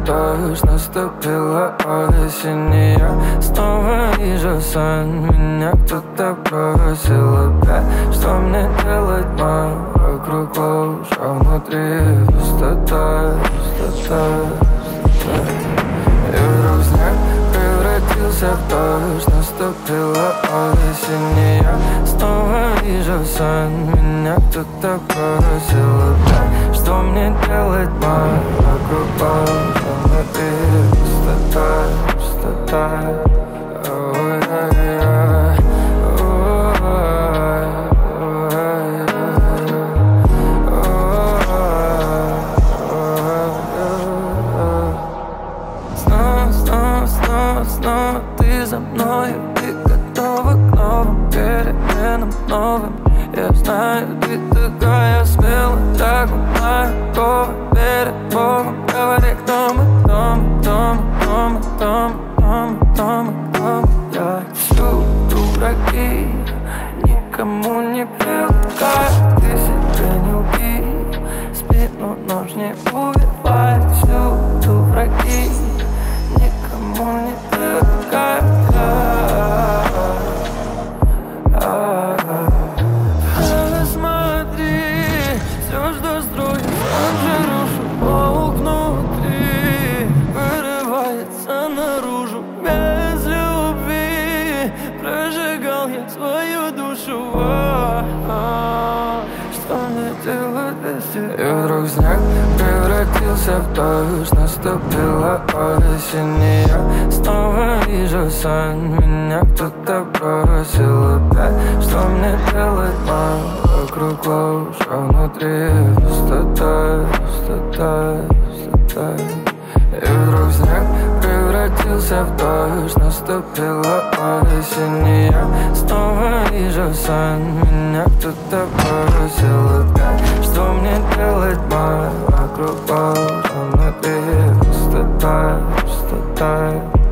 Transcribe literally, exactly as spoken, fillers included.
дождь, наступила осень, и я снова вижу сон. Меня кто-то бросил опять. Что мне делать, мам? Вокруг ложь, а внутри пустота, пустота, пустота. И вдруг снег превратился в дождь, наступила осень, и я снова вижу сон. Меня кто-то бросил опять. Что мне делать, мам? Вокруг ложь, а внутри пустота, пустота. Снова ты за мною, ты готова к новым переменам, новым. Я знаю, ты такая смелая, так много перед Богом. Говори, кто мы, кто мы, кто мы, кто мы, кто мы, кто мы, кто мы. Я всюду враги, никому не привыкай. Ты себя не убей, спину нож не убивай. Всюду враги, никому не привыкай. Смотри, все, что строю, сам же рушу. Паук внутри вырывается наружу. Без любви прожигал я свою душу. Что мне делать без тебя? И вдруг снег превратился в дождь, наступила осень, и я снова вижу сон. Меня кто-то бросил опять. Что мне делать, мам? Вокруг ложь, а внутри пустота, пустота, пустота. И вдруг снег превратился в дождь, наступила осень, и я снова вижу сон. Меня кто-то бросил опять. Что мне делать, мам? Вокруг ложь, а внутри пустота, пустота.